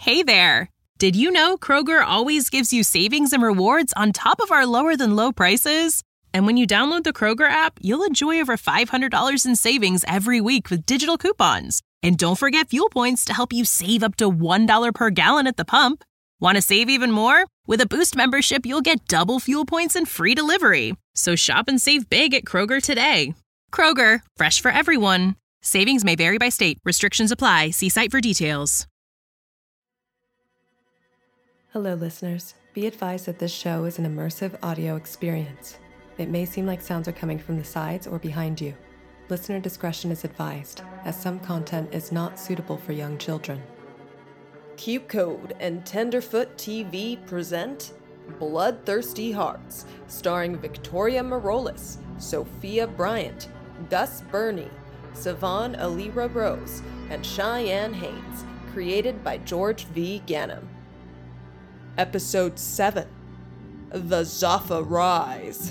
Hey there! Did you know Kroger always gives you savings and rewards on top of our lower-than-low prices? And when you download the Kroger app, you'll enjoy over $500 in savings every week with digital coupons. And don't forget fuel points to help you save up to $1 per gallon at the pump. Want to save even more? With a Boost membership, you'll get double fuel points and free delivery. So shop and save big at Kroger today. Kroger, fresh for everyone. Savings may vary by state. Restrictions apply. See site for details. Hello, listeners. Be advised that this show is an immersive audio experience. It may seem like sounds are coming from the sides or behind you. Listener discretion is advised, as some content is not suitable for young children. Cube Code and Tenderfoot TV present Bloodthirsty Hearts, starring Victoria Marolis, Sophia Bryant, Gus Burney, Savon Alira Rose, and Cheyenne Haynes, created by George V. Ganem. Episode 7, The Zaffa Rise.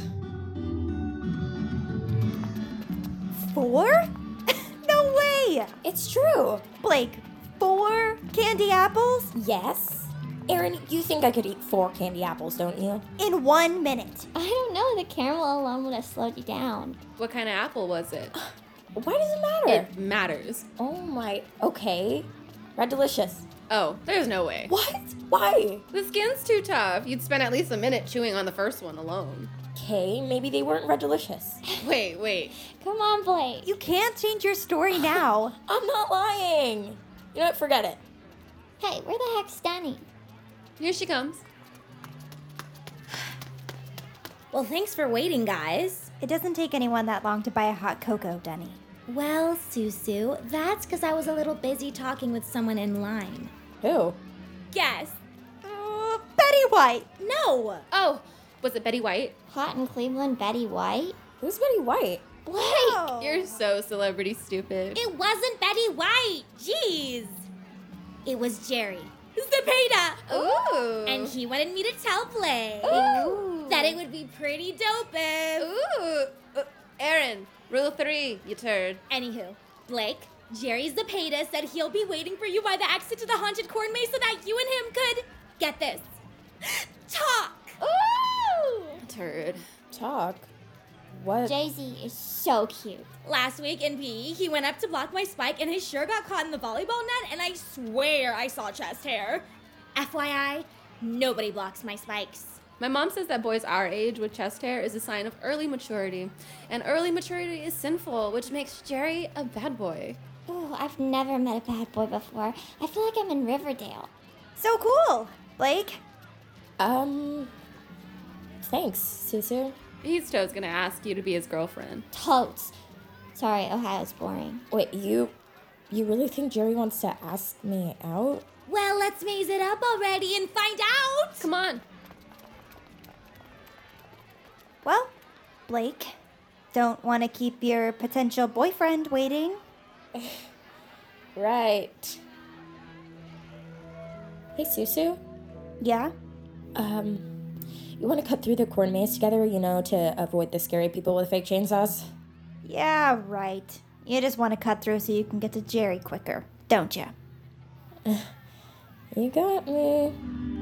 4? No way! It's true. Blake, 4 candy apples? Yes. Erin, you think I could eat 4 candy apples, don't you? In 1 minute. I don't know. The caramel alone would have slowed you down. What kind of apple was it? Why does it matter? It matters. Oh my, okay. Red Delicious. Oh, there's no way. What? Why? The skin's too tough. You'd spend at least a minute chewing on the first one alone. Okay, maybe they weren't Red Delicious. Wait. Come on, Blake. You can't change your story now. I'm not lying. You know what? Forget it. Hey, where the heck's Danny? Here she comes. Well, thanks for waiting, guys. It doesn't take anyone that long to buy a hot cocoa, Denny. Well, Susu, that's because I was a little busy talking with someone in line. Who? Guess. Betty White! No! Oh, was it Betty White? Hot in Cleveland, Betty White? Who's Betty White? Blake! You're so celebrity stupid. It wasn't Betty White! Jeez! It was Jerry. Zepeda! Ooh. And he wanted me to tell Blake Ooh. that it would be pretty dope if... Ooh. Erin, rule 3, you turd. Anywho, Blake, Jerry Zepeda said he'll be waiting for you by the exit to the haunted corn maze so that you and him could, get this, talk! Ooh. Turd. Talk? What? Jay-Z is so cute. Last week in PE, he went up to block my spike and his shirt got caught in the volleyball net and I swear I saw chest hair. FYI, nobody blocks my spikes. My mom says that boys our age with chest hair is a sign of early maturity. And early maturity is sinful, which makes Jerry a bad boy. Ooh, I've never met a bad boy before. I feel like I'm in Riverdale. So cool! Blake? Thanks, Susu. He's Toad's gonna ask you to be his girlfriend. Totes. Sorry, Ohio's boring. Wait, you really think Jerry wants to ask me out? Well, let's maze it up already and find out! Come on. Well, Blake, don't want to keep your potential boyfriend waiting. Right. Hey, Susu? Yeah? You want to cut through the corn maze together, to avoid the scary people with fake chainsaws? Yeah, right. You just want to cut through so you can get to Jerry quicker, don't you? You got me.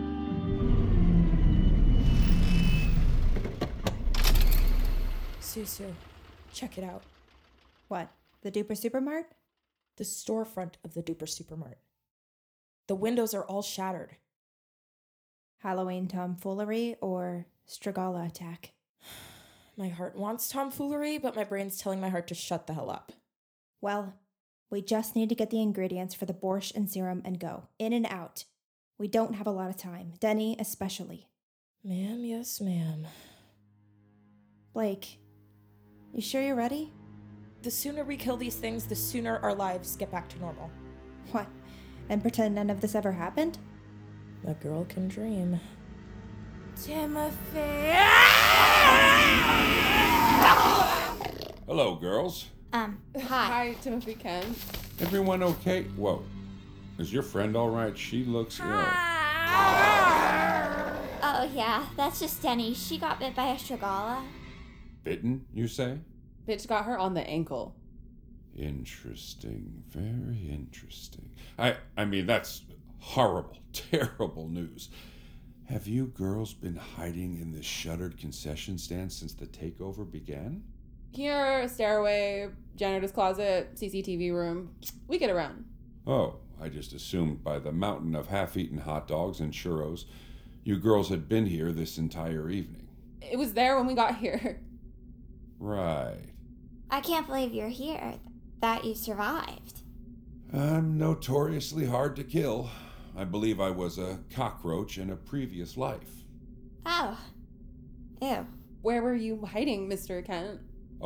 Susu, check it out. What, the Duper Supermart? The storefront of the Duper Supermart. The windows are all shattered. Halloween tomfoolery or Strigala attack? My heart wants tomfoolery, but my brain's telling my heart to shut the hell up. Well, we just need to get the ingredients for the borscht and serum and go. In and out. We don't have a lot of time. Denny especially. Ma'am, yes, ma'am. Blake, you sure you're ready? The sooner we kill these things, the sooner our lives get back to normal. What? And pretend none of this ever happened? A girl can dream. Timothy! Hello, girls. Hi. Hi, Timothy Ken. Everyone okay? Whoa. Is your friend all right? She looks ill. Oh, yeah, that's just Denny. She got bit by a Strigala. Bitten, you say? Bitch got her on the ankle. Interesting. Very interesting. I mean, that's horrible, terrible news. Have you girls been hiding in this shuttered concession stand since the takeover began? Here, stairway, janitor's closet, CCTV room. We get around. Oh, I just assumed by the mountain of half-eaten hot dogs and churros, you girls had been here this entire evening. It was there when we got here. Right. I can't believe you're here, that you survived. I'm notoriously hard to kill. I believe I was a cockroach in a previous life. Oh. Ew. Where were you hiding, Mr. Kent?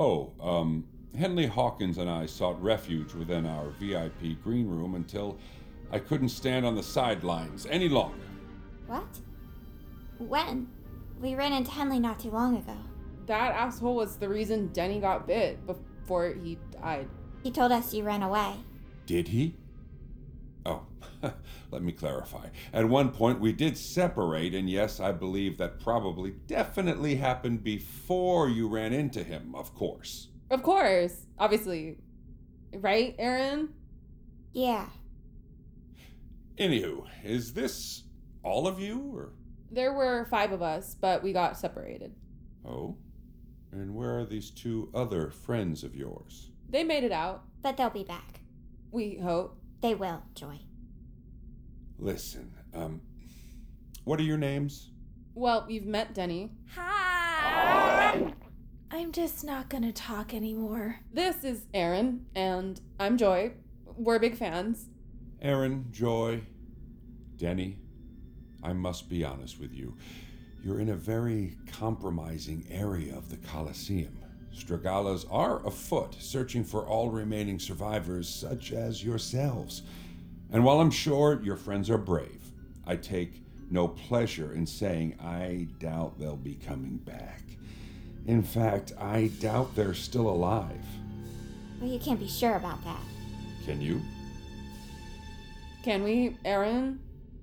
Henley Hawkins and I sought refuge within our VIP green room until I couldn't stand on the sidelines any longer. What? When? We ran into Henley not too long ago. That asshole was the reason Denny got bit before he died. He told us you ran away. Did he? Oh, let me clarify. At one point we did separate, and yes, I believe that probably definitely happened before you ran into him, of course. Of course, obviously. Right, Aaron? Yeah. Anywho, is this all of you, or? There were 5 of us, but we got separated. Oh? And where are these 2 other friends of yours? They made it out. But they'll be back. We hope. They will, Joy. Listen, what are your names? Well, you've met Denny. Hi! I'm just not gonna talk anymore. This is Aaron, and I'm Joy. We're big fans. Aaron, Joy, Denny, I must be honest with you. You're in a very compromising area of the Colosseum. Stragalas are afoot, searching for all remaining survivors, such as yourselves. And while I'm sure your friends are brave, I take no pleasure in saying I doubt they'll be coming back. In fact, I doubt they're still alive. Well, you can't be sure about that. Can you? Can we, Aaron?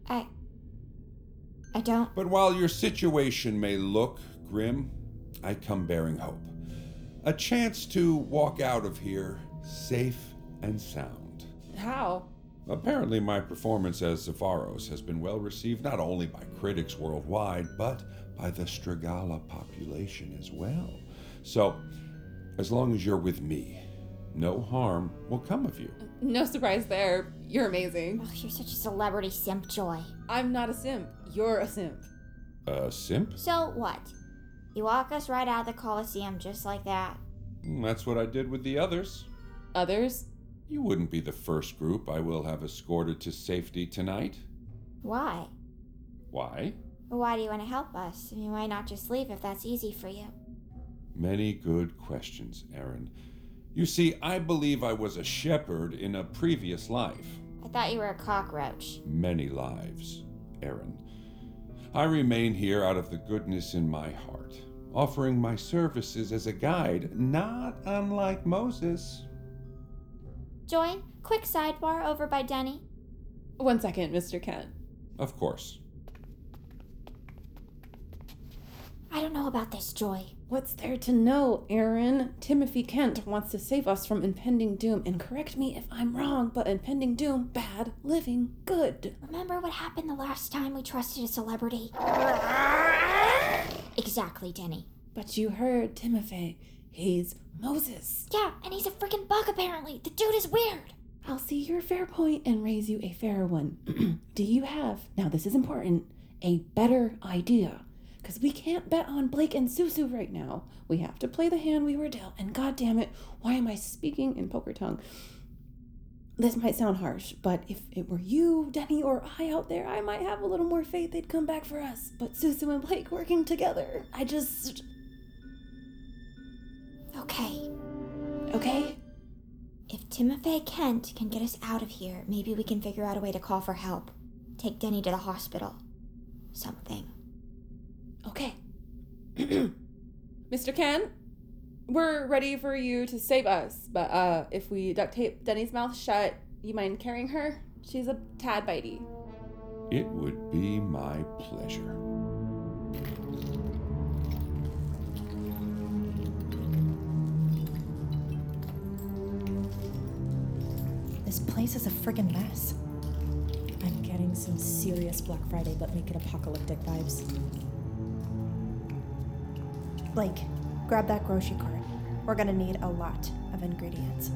I don't. But while your situation may look grim, I come bearing hope. A chance to walk out of here safe and sound. How? Apparently my performance as Zepharos has been well received not only by critics worldwide, but by the Stragala population as well. So, as long as you're with me, no harm will come of you. No surprise there. You're amazing. Oh, you're such a celebrity simp, Joy. I'm not a simp. You're a simp. A simp? So what? You walk us right out of the Colosseum just like that. That's what I did with the others. Others? You wouldn't be the first group I will have escorted to safety tonight. Why? Why? Why do you want to help us? I mean, why not just leave if that's easy for you? Many good questions, Aaron. You see, I believe I was a shepherd in a previous life. I thought you were a cockroach. Many lives, Aaron. I remain here out of the goodness in my heart, offering my services as a guide, not unlike Moses. Joy, quick sidebar over by Denny. 1 second, Mr. Kent. Of course. I don't know about this, Joy. What's there to know, Aaron? Timothy Kent wants to save us from impending doom, and correct me if I'm wrong, but impending doom, bad, living, good. Remember what happened the last time we trusted a celebrity? Exactly, Denny. But you heard Timothy. He's Moses. Yeah, and he's a freaking bug apparently. The dude is weird. I'll see your fair point and raise you a fairer one. Do you have, now this is important, a better idea? Because we can't bet on Blake and Susu right now. We have to play the hand we were dealt, and goddammit, why am I speaking in poker tongue? This might sound harsh, but if it were you, Denny, or I out there, I might have a little more faith they'd come back for us. But Susu and Blake working together, Okay. Okay? If Timothy Kent can get us out of here, maybe we can figure out a way to call for help. Take Denny to the hospital. Something. Okay. Mr. Kent, we're ready for you to save us, but if we duct tape Denny's mouth shut, you mind carrying her? She's a tad bitey. It would be my pleasure. This place is a friggin' mess. I'm getting getting some serious Black Friday but make it apocalyptic vibes. Blake, grab that grocery cart. We're gonna need a lot of ingredients.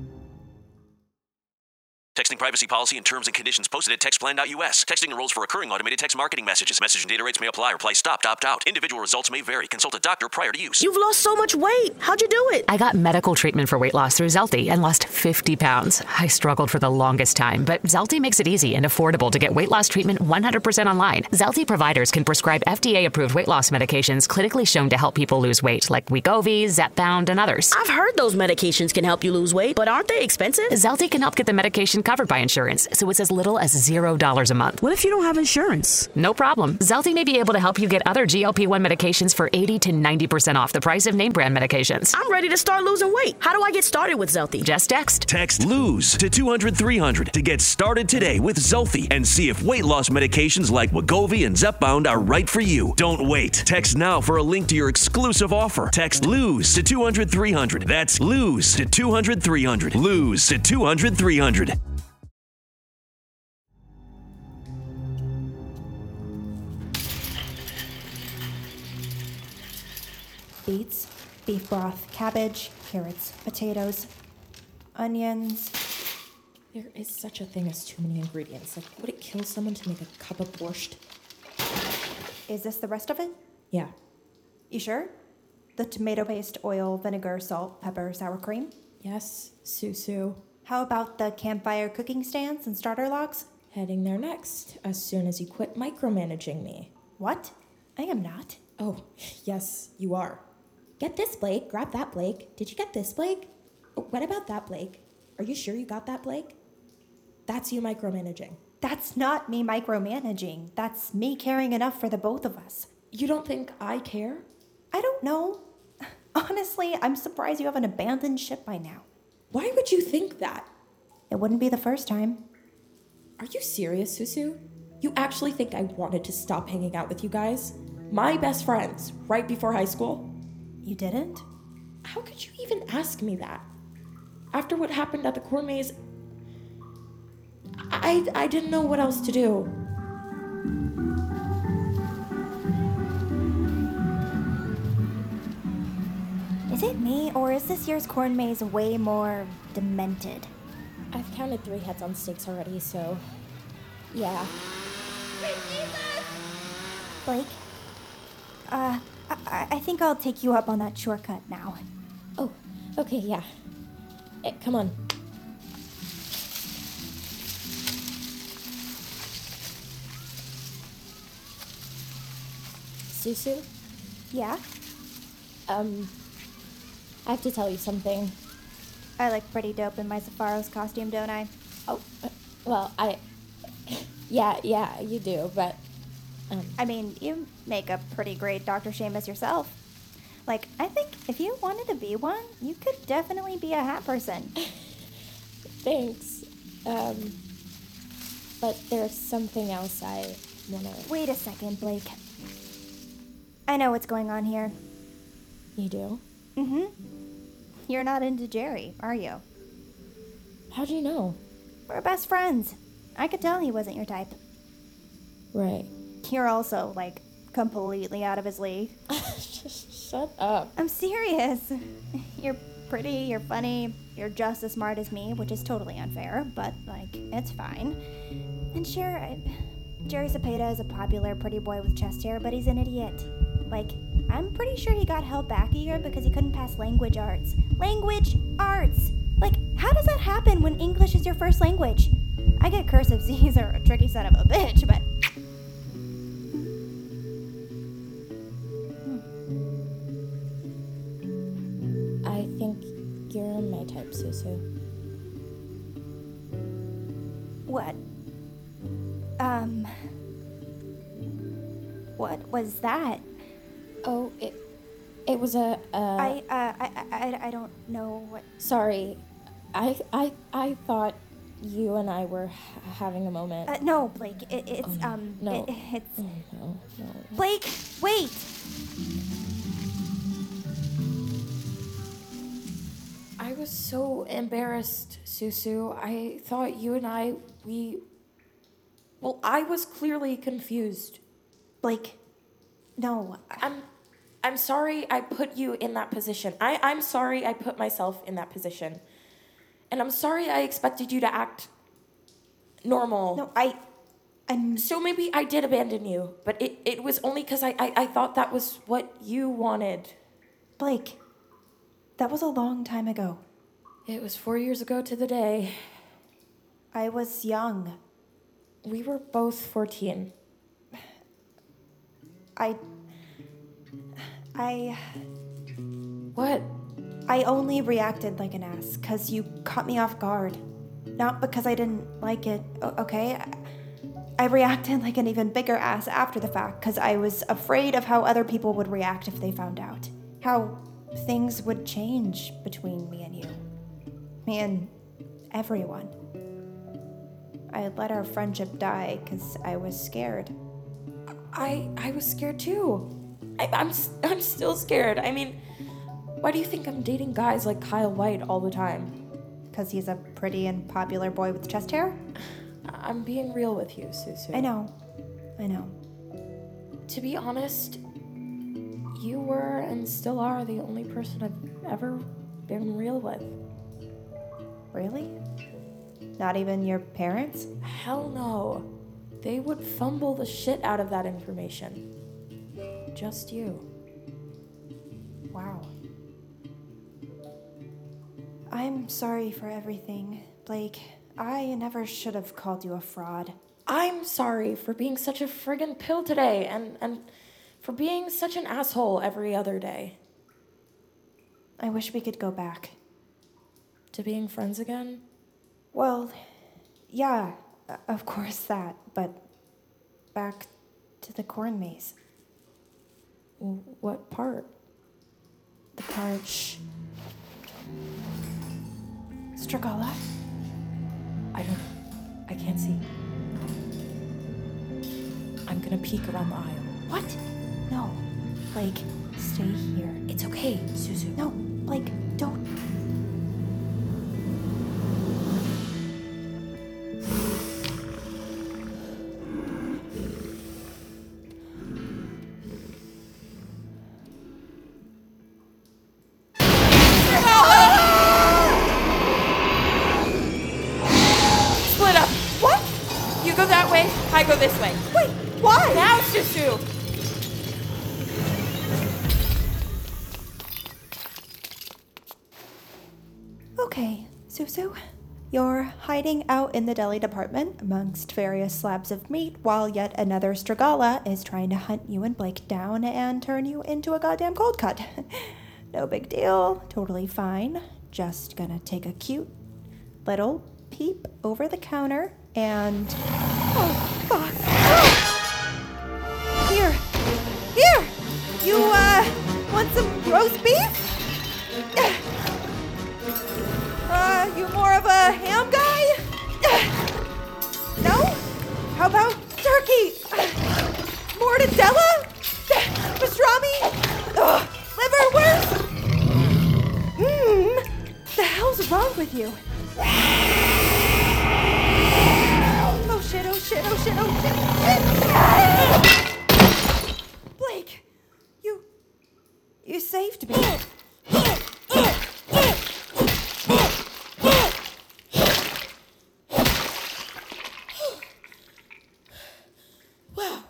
Texting privacy policy and terms and conditions posted at textplan.us. Texting enrolls for recurring automated text marketing messages. Message and data rates may apply. Reply stop, opt out. Individual results may vary. Consult a doctor prior to use. You've lost so much weight. How'd you do it? I got medical treatment for weight loss through Zelty and lost 50 pounds. I struggled for the longest time, but Zelty makes it easy and affordable to get weight loss treatment 100% online. Zelty providers can prescribe FDA-approved weight loss medications clinically shown to help people lose weight, like Wegovy, Zepbound, and others. I've heard those medications can help you lose weight, but aren't they expensive? Zelty can help get the medication covered by insurance, so it's as little as $0 a month. What if you don't have insurance? No problem. Zelty may be able to help you get other GLP-1 medications for 80 to 90% off the price of name brand medications. I'm ready to start losing weight. How do I get started with Zelty? Just text. Text LOSE to 200-300 to get started today with Zelty and see if weight loss medications like Wegovy and Zepbound are right for you. Don't wait. Text now for a link to your exclusive offer. Text LOSE to 200-300. That's LOSE to 200-300. LOSE to 200-300. Beets, beef broth, cabbage, carrots, potatoes, onions. There is such a thing as too many ingredients. Like, would it kill someone to make a cup of borscht? Is this the rest of it? Yeah. You sure? The tomato paste, oil, vinegar, salt, pepper, sour cream? Yes, Susu. How about the campfire cooking stands and starter logs? Heading there next, as soon as you quit micromanaging me. What? I am not. Oh, yes, you are. Get this, Blake. Grab that, Blake. Did you get this, Blake? Oh, what about that, Blake? Are you sure you got that, Blake? That's you micromanaging. That's not me micromanaging. That's me caring enough for the both of us. You don't think I care? I don't know. Honestly, I'm surprised you haven't abandoned ship by now. Why would you think that? It wouldn't be the first time. Are you serious, Susu? You actually think I wanted to stop hanging out with you guys? My best friends, right before high school? You didn't? How could you even ask me that? After what happened at the corn maze, I didn't know what else to do. Is it me, or is this year's corn maze way more demented? I've counted 3 heads on stakes already, so... yeah. Blake? I think I'll take you up on that shortcut now. Oh, okay, yeah. Come on. Susu? Yeah? I have to tell you something. I look pretty dope in my Sephiroth's costume, don't I? Oh, well, yeah, you do, but... I mean, you make a pretty great Dr. Seamus yourself. Like, I think if you wanted to be one, you could definitely be a hat person. Thanks. But there's something else I wanna... Wait a second, Blake. I know what's going on here. You do? Mm-hmm. You're not into Jerry, are you? How'd you know? We're best friends. I could tell he wasn't your type. Right. You're also, like, completely out of his league. Shut up. I'm serious. You're pretty, you're funny, you're just as smart as me, which is totally unfair, but, like, it's fine. And sure, Jerry Cepeda is a popular pretty boy with chest hair, but he's an idiot. Like, I'm pretty sure he got held back a year because he couldn't pass language arts. Language arts! Like, how does that happen when English is your first language? I get cursive Z's are a tricky son of a bitch, but... I think you're my type, Susu. What? What was that? Oh, it was a, I don't know what... Sorry. I thought you and I were having a moment. No, Blake, it's, no. It's... No. Blake, wait! I was so embarrassed, Susu. I thought you and I, Well, I was clearly confused. Blake, no. I'm sorry I put you in that position. I'm sorry I put myself in that position. And I'm sorry I expected you to act normal. No, I'm... So maybe I did abandon you, but it was only because I thought that was what you wanted. Blake, that was a long time ago. It was 4 years ago to the day. I was young. We were both 14. What? I only reacted like an ass because you caught me off guard. Not because I didn't like it, okay? I reacted like an even bigger ass after the fact because I was afraid of how other people would react if they found out. How things would change between me and you. Me and everyone. I let our friendship die because I was scared. I was scared too. I'm still scared. I mean, why do you think I'm dating guys like Kyle White all the time? Because he's a pretty and popular boy with chest hair? I'm being real with you, Susu. I know. To be honest, you were and still are the only person I've ever been real with. Really? Not even your parents? Hell no. They would fumble the shit out of that information. Just you. Wow. I'm sorry for everything, Blake. I never should have called you a fraud. I'm sorry for being such a friggin' pill today and for being such an asshole every other day. I wish we could go back. To being friends again? Well, yeah, of course that, but back to the corn maze. What part? The part... Shh. Stragala? I can't see. I'm gonna peek around the aisle. What? No. Blake, stay here. It's okay, Susu. No, Blake, don't. I go this way. Wait, why? Now, Susu! Okay, Susu. You're hiding out in the deli department amongst various slabs of meat while yet another Stragala is trying to hunt you and Blake down and turn you into a goddamn cold cut. No big deal. Totally fine. Just gonna take a cute little peep over the counter and... Oh, fuck. Oh! Here! You, want some roast beef? You more of a ham guy? No? How about turkey? Mortadella? Pastrami? Liverwurst? The hell's wrong with you? Oh shit. Blake, you saved me. Wow,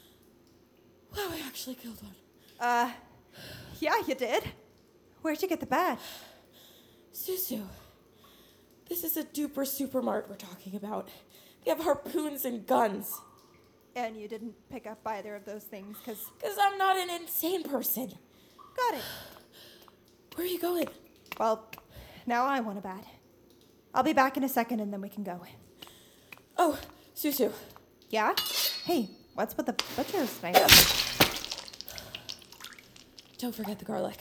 I actually killed one. Yeah, you did. Where'd you get the bat? Susu, this is a duper supermart we're talking about. They have harpoons and guns. And you didn't pick up either of those things because I'm not an insane person. Got it. Where are you going? Well, now I want a bat. I'll be back in a second and then we can go. Oh, Susu. Yeah? Hey, what's with the butcher's knife? Don't forget the garlic.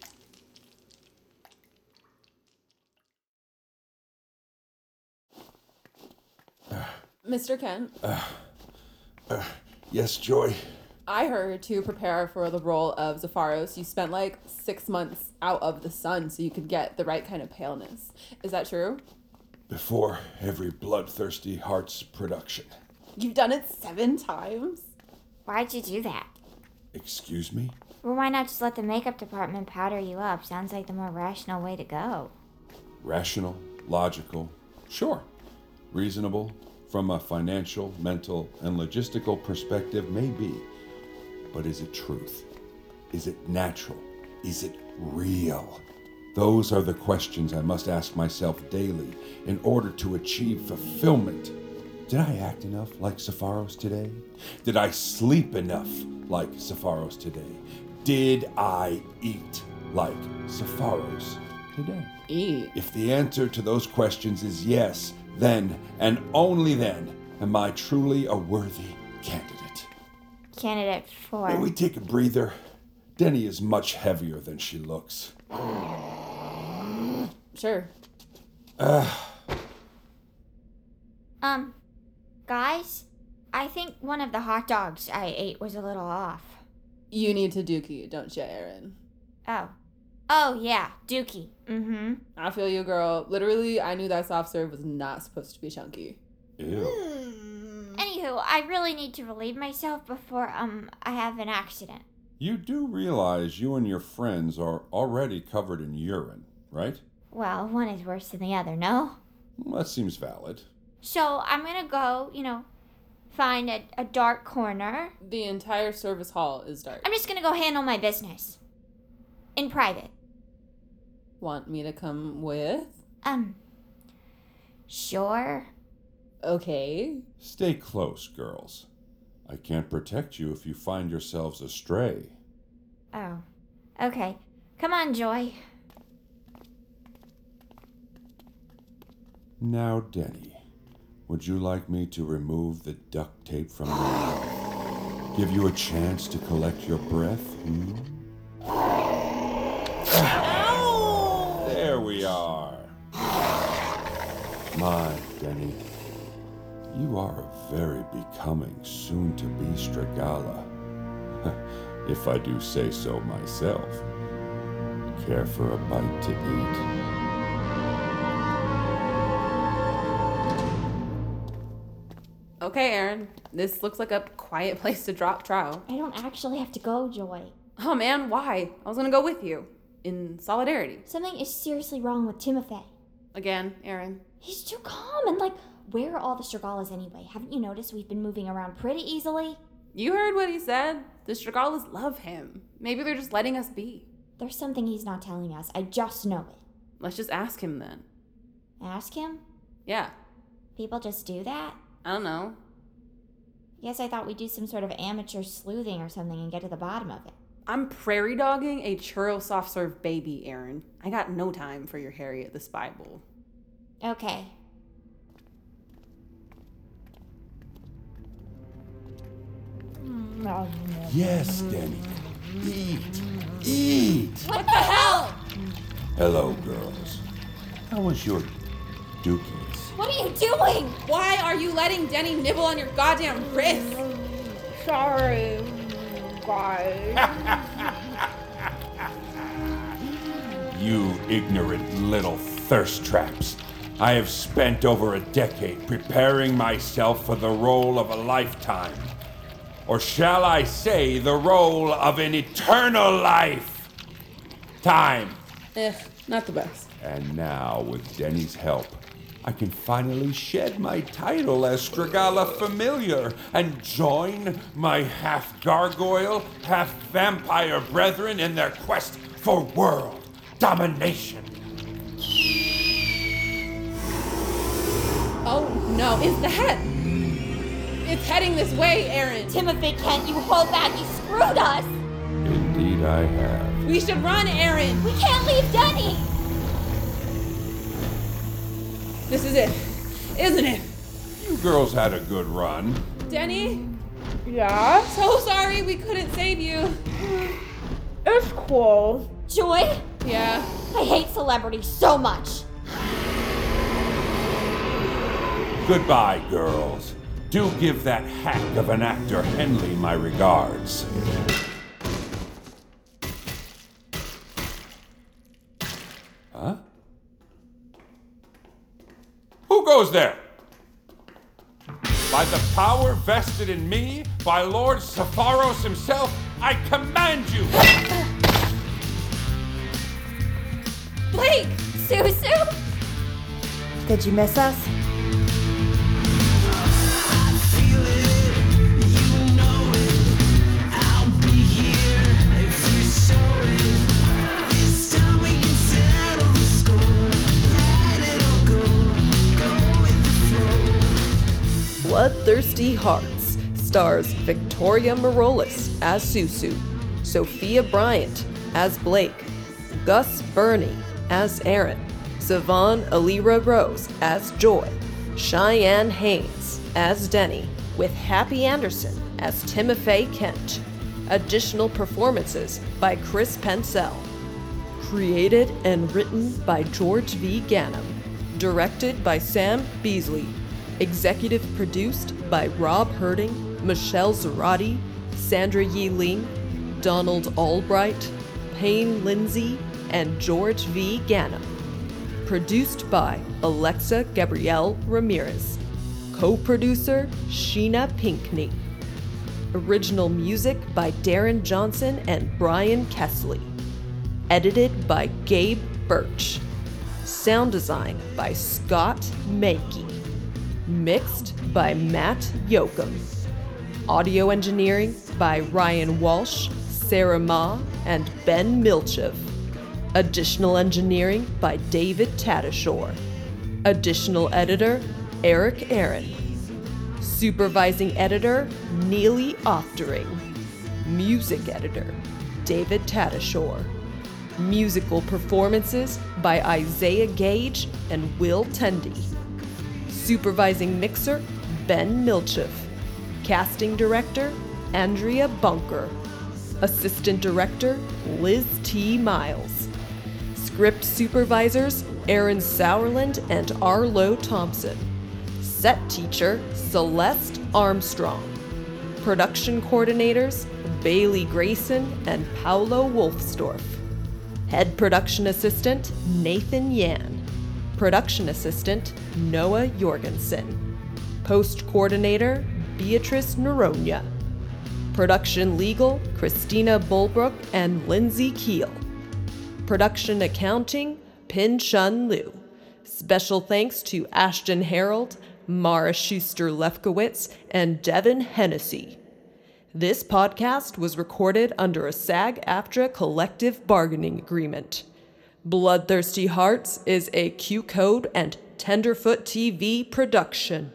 Mr. Kent? Yes, Joy? I heard to prepare for the role of Zepharos, you spent like 6 months out of the sun so you could get the right kind of paleness. Is that true? Before every Bloodthirsty Hearts production. You've done it 7 times? Why'd you do that? Excuse me? Well, why not just let the makeup department powder you up? Sounds like the more rational way to go. Rational, logical, sure. Reasonable, from a financial, mental, and logistical perspective, maybe. But is it truth? Is it natural? Is it real? Those are the questions I must ask myself daily in order to achieve fulfillment. Did I act enough like Sepharos today? Did I sleep enough like Sepharos today? Did I eat like Sepharos today? Eat? If the answer to those questions is yes, then, and only then, am I truly a worthy candidate. Candidate for? May we take a breather? Denny is much heavier than she looks. Sure. Guys, I think one of the hot dogs I ate was a little off. You need to dookie, don't you, Erin? Oh, yeah, dookie. Mm-hmm. I feel you, girl. Literally, I knew that soft serve was not supposed to be chunky. Ew. Anywho, I really need to relieve myself before, I have an accident. You do realize you and your friends are already covered in urine, right? Well, one is worse than the other, no? Well, that seems valid. So I'm gonna go, find a dark corner. The entire service hall is dark. I'm just gonna go handle my business. In private. Want me to come with? Sure. Okay. Stay close, girls. I can't protect you if you find yourselves astray. Oh. Okay. Come on, Joy. Now, Denny, would you like me to remove the duct tape from your mouth? Give you a chance to collect your breath? There we are. My Denny, you are a very becoming soon-to-be Strigala. If I do say so myself. Care for a bite to eat? Okay, Erin. This looks like a quiet place to drop trow. I don't actually have to go, Joy. Oh man, why? I was gonna go with you. In solidarity. Something is seriously wrong with Timothy. Again, Erin. He's too calm and where are all the Strigalas anyway? Haven't you noticed we've been moving around pretty easily? You heard what he said. The Strigalas love him. Maybe they're just letting us be. There's something he's not telling us. I just know it. Let's just ask him then. Ask him? Yeah. People just do that? I don't know. Yes, I thought we'd do some sort of amateur sleuthing or something and get to the bottom of it. I'm prairie dogging a churro soft serve baby, Erin. I got no time for your Harriet the Spy Bull. Okay. Yes, Denny. Eat. Eat. What the hell? Hello, girls. How was your dookies? What are you doing? Why are you letting Denny nibble on your goddamn wrist? Sorry, guys. You ignorant little thirst traps. I have spent over a decade preparing myself for the role of a lifetime. Or shall I say, the role of an eternal life? Time. Not the best. And now, with Denny's help, I can finally shed my title as Strigala Familiar and join my half-gargoyle, half-vampire brethren in their quest for world domination. Oh no, is that? It's heading this way, Erin. Timothy, can't you hold back? You screwed us. Indeed I have. We should run, Erin. We can't leave Denny. This is it, isn't it? You girls had a good run. Denny? Yeah? So sorry we couldn't save you. It's cool. Joy? Yeah? I hate celebrities so much. Goodbye, girls. Do give that hack of an actor Henley my regards. Huh? Who goes there? By the power vested in me by Lord Sepharos himself, I command you! Blake! Susu? Did you miss us? Bloodthirsty Hearts stars Victoria Marolis as Susu, Sophia Bryant as Blake, Gus Burney as Aaron, Savon Alira Rose as Joy, Cheyenne Haynes as Denny, with Happy Anderson as Timothy Kent. Additional performances by Chris Pensell. Created and written by George V. Ganem. Directed by Sam Beasley. Executive produced by Rob Herding, Michelle Zarati, Sandra Yi Ling, Donald Albright, Payne Lindsay, and George V. Ganem. Produced by Alexa Gabrielle Ramirez. Co-producer Sheena Pinkney. Original music by Darren Johnson and Brian Kessley. Edited by Gabe Birch. Sound design by Scott Mackey. Mixed by Matt Yoakum. Audio engineering by Ryan Walsh, Sarah Ma, and Ben Milchev. Additional engineering by David Tatasciore. Additional editor, Eric Aaron. Supervising editor, Neely Oftering. Music editor, David Tatasciore. Musical performances by Isaiah Gage and Will Tendy. Supervising mixer, Ben Milchev. Casting director, Andrea Bunker. Assistant director, Liz T. Miles. Script supervisors, Aaron Sauerland and Arlo Thompson. Set teacher, Celeste Armstrong. Production coordinators, Bailey Grayson and Paulo Wolfsdorf. Head production assistant, Nathan Yan. Production assistant, Noah Jorgensen. Post coordinator, Beatrice Noronha. Production legal, Christina Bulbrook and Lindsay Keel. Production accounting, Pin Chun Liu. Special thanks to Ashton Harold, Mara Schuster-Lefkowitz, and Devin Hennessy. This podcast was recorded under a SAG-AFTRA collective bargaining agreement. Bloodthirsty Hearts is a Q-Code and Tenderfoot TV production.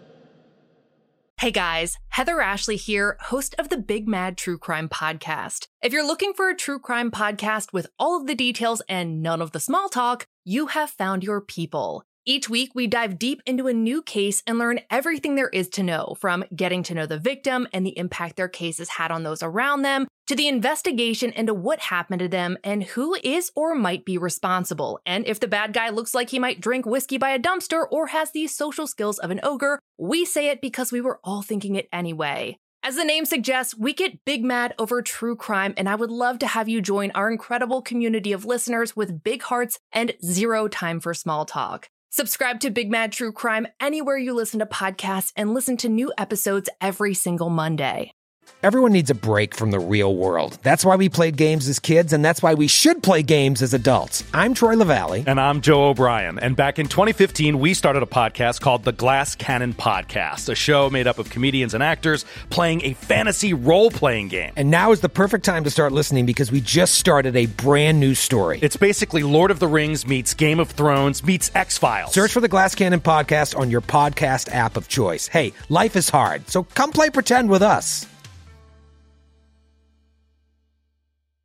Hey guys, Heather Ashley here, host of the Big Mad True Crime Podcast. If you're looking for a true crime podcast with all of the details and none of the small talk, you have found your people. Each week, we dive deep into a new case and learn everything there is to know, from getting to know the victim and the impact their case has had on those around them, to the investigation into what happened to them and who is or might be responsible. And if the bad guy looks like he might drink whiskey by a dumpster or has the social skills of an ogre, we say it because we were all thinking it anyway. As the name suggests, we get big mad over true crime, and I would love to have you join our incredible community of listeners with big hearts and zero time for small talk. Subscribe to Big Mad True Crime anywhere you listen to podcasts and listen to new episodes every single Monday. Everyone needs a break from the real world. That's why we played games as kids, and that's why we should play games as adults. I'm Troy LaValle. And I'm Joe O'Brien. And back in 2015, we started a podcast called The Glass Cannon Podcast, a show made up of comedians and actors playing a fantasy role-playing game. And now is the perfect time to start listening because we just started a brand new story. It's basically Lord of the Rings meets Game of Thrones meets X-Files. Search for The Glass Cannon Podcast on your podcast app of choice. Hey, life is hard, so come play pretend with us.